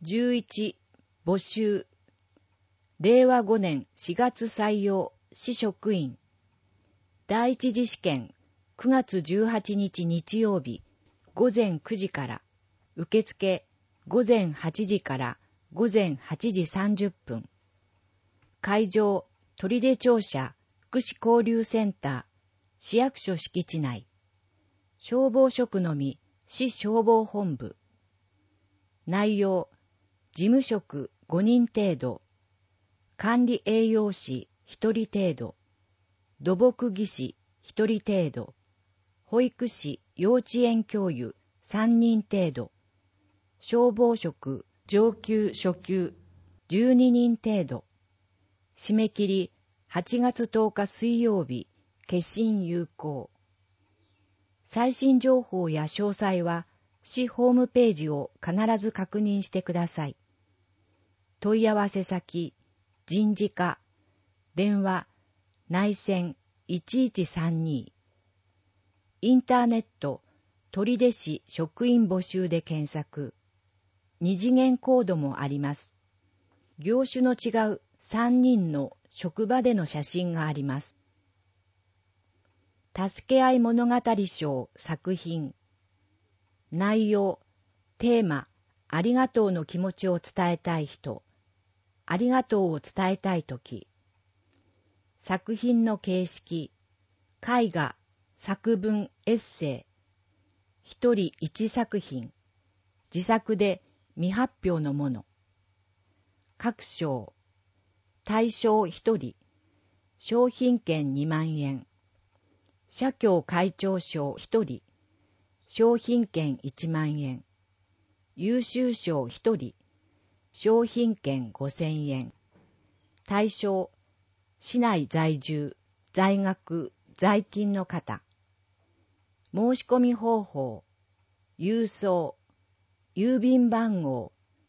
11、募集。令和5年4月採用、市職員。第一次試験、9月18日日曜日、午前9時から、受付、午前8時から午前8時30分。会場、取手庁舎、福祉交流センター、市役所敷地内。消防職のみ、市消防本部。内容、事務職5人程度、管理栄養士1人程度、土木技師1人程度、保育士幼稚園教諭3人程度、消防職上級初級12人程度。締め切り8月10日水曜日、決心有効。最新情報や詳細は市ホームページを必ず確認してください。問い合わせ先、人事課、電話、内線1132。インターネット、取手市職員募集で検索。二次元コードもあります。業種の違う3人の職場での写真があります。助け合い物語賞作品。内容、テーマ、ありがとうの気持ちを伝えたい人。ありがとうを伝えたいとき。作品の形式、絵画、作文、エッセイ。一人一作品。自作で未発表のもの。各賞。対象一人。商品券2万円。社協会長賞一人。商品券1万円。優秀賞一人。商品券5000円。対象、市内在住、在学、在勤の方。申し込み方法、郵送、郵便番号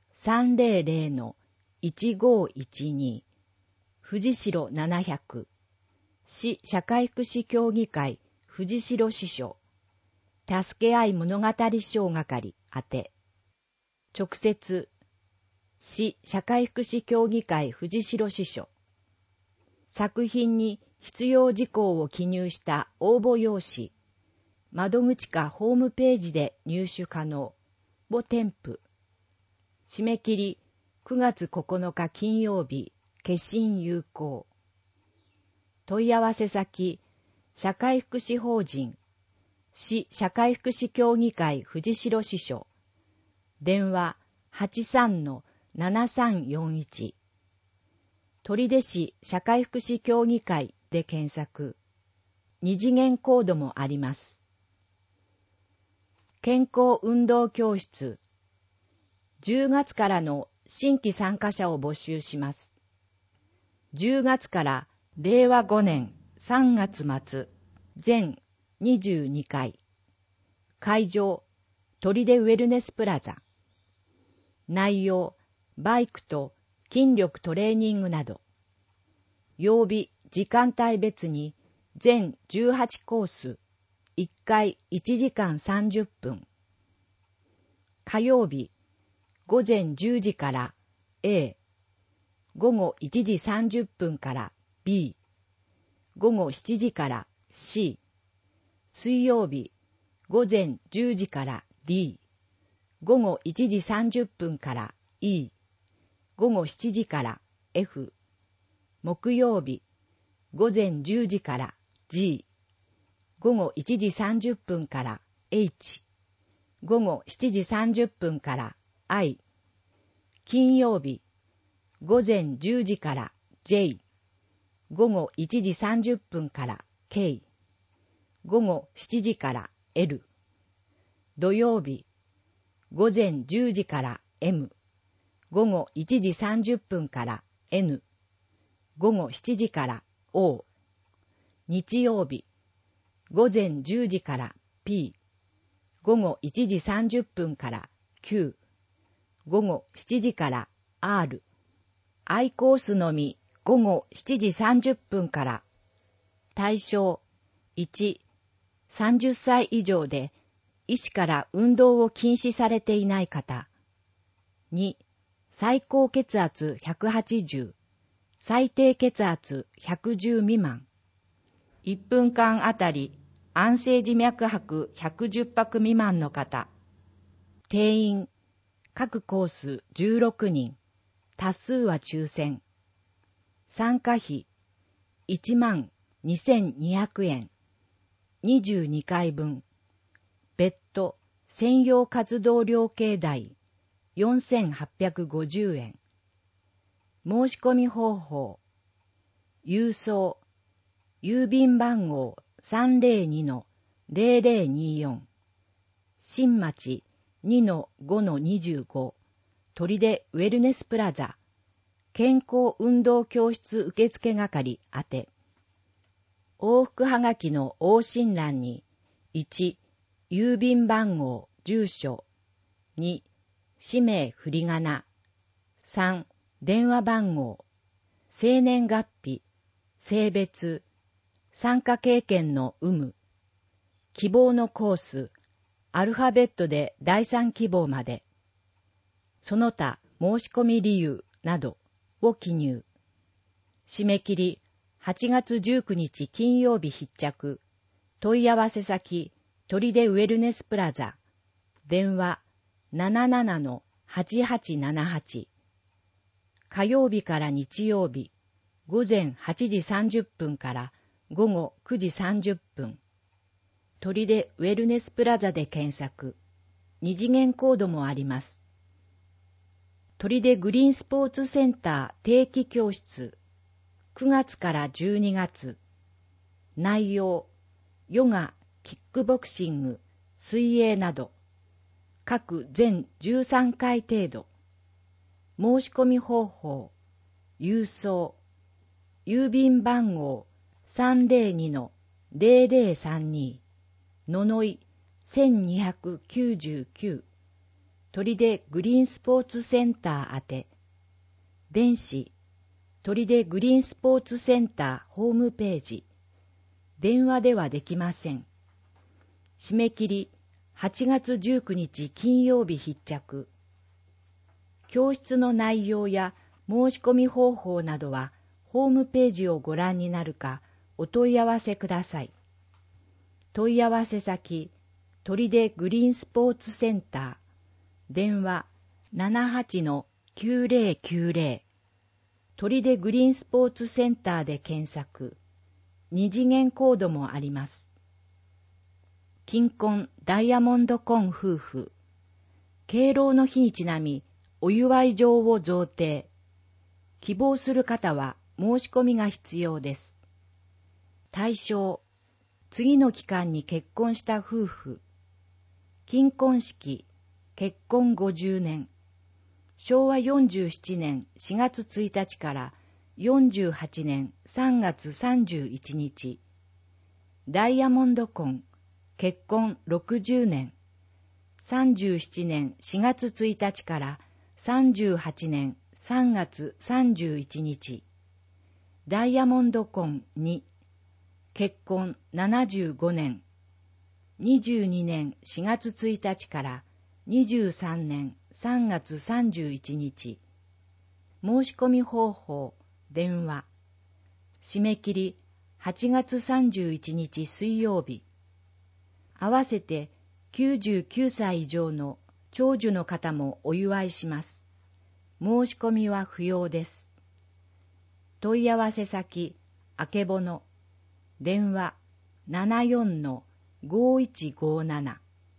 300-1512、藤代700、市社会福祉協議会藤代支所、助け合い物語賞係宛て。直接、市社会福祉協議会藤代支所。作品に必要事項を記入した応募用紙。窓口かホームページで入手可能。を添付。締め切り9月9日金曜日。決心有効。問い合わせ先、社会福祉法人。市社会福祉協議会藤代支所。電話83-7341。取手市社会福祉協議会で検索。二次元コードもあります。健康運動教室。10月からの新規参加者を募集します。10月から令和5年3月末、全22回。会場、取手ウェルネスプラザ。内容、バイクと筋力トレーニングなど。曜日、時間帯別に全18コース、1回1時間30分。火曜日、午前10時から A、午後1時30分から B、午後7時から C。水曜日、午前10時から D、午後1時30分から E、午後7時から F。木曜日、午前10時から G、午後1時30分から H、午後7時30分から I。金曜日、午前10時から J、午後1時30分から K、午後7時から L。土曜日、午前10時から M、午後1時30分から N、午後7時から O。日曜日、午前10時から P、午後1時30分から Q、午後7時から R。I コースのみ午後7時30分から。対象1、30歳以上で医師から運動を禁止されていない方。2、 最高血圧180、最低血圧110未満。1分間あたり安静時脈拍110拍未満の方。定員、各コース16人、多数は抽選。参加費、12,200円。22回分。別途、専用活動料金代、4,850円。申し込み方法。郵送。郵便番号 302-0024。新町 2-5-25。取手ウェルネスプラザ。健康運動教室受付係宛て。往復はがきの往診欄に、1、郵便番号、住所。2、氏名振り仮名。3、電話番号。生年月日。性別。参加経験の有無。希望のコース。アルファベットで第3希望まで。その他申し込み理由などを記入。締め切り8月19日金曜日必着。問い合わせ先、取手ウェルネスプラザ。電話 77-8878。火曜日から日曜日、午前8時30分から午後9時30分。取手ウェルネスプラザで検索。2次元コードもあります。取手グリーンスポーツセンター定期教室。9月から12月。内容、ヨガ、キックボクシング、水泳など。各全13回程度。申し込み方法、郵送。郵便番号 302-0032。ののい1299。取手グリーンスポーツセンター宛て。電子、取手グリーンスポーツセンターホームページ。電話ではできません。締め切り8月19日金曜日必着。教室の内容や申し込み方法などはホームページをご覧になるかお問い合わせください。問い合わせ先、取手グリーンスポーツセンター。電話 78-9090。取手グリーンスポーツセンターで検索。2次元コードもあります。金婚ダイヤモンド婚夫婦。敬老の日にちなみ、お祝い状を贈呈。希望する方は申し込みが必要です。対象、次の期間に結婚した夫婦。金婚式、結婚50年。昭和47年4月1日から48年3月31日。ダイヤモンド婚、結婚60年。37年4月1日から38年3月31日。ダイヤモンド婚2。結婚75年。22年4月1日から23年3月31日。申し込み方法、電話。締め切り8月31日水曜日。合わせて99歳以上の長寿の方もお祝いします。申し込みは不要です。問い合わせ先、あけぼの。電話 74-5157。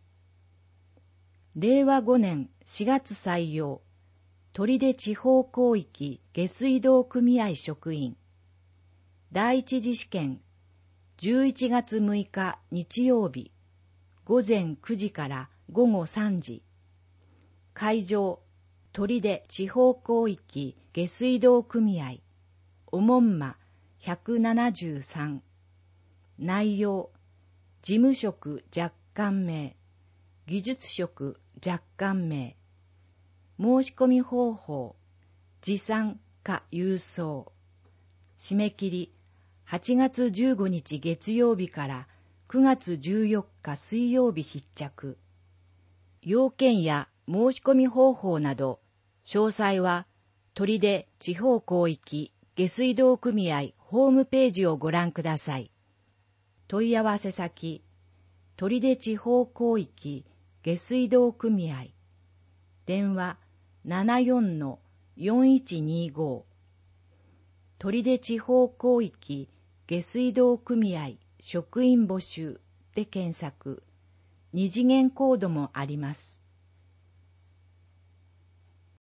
令和5年4月採用。取手地方広域下水道組合職員。第一次試験、11月6日日曜日、午前9時から午後3時。会場、取手地方広域下水道組合、おもんま173。内容、事務職若干名、技術職若干名。申し込み方法、持参か郵送。締め切り、8月15日月曜日から9月14日水曜日必着。要件や申し込み方法など、 詳細は、取手地方広域下水道組合ホームページをご覧ください。問い合わせ先、取手地方広域下水道組合、電話 74-4125、取手地方広域下水道組合職員募集で検索、二次元コードもあります。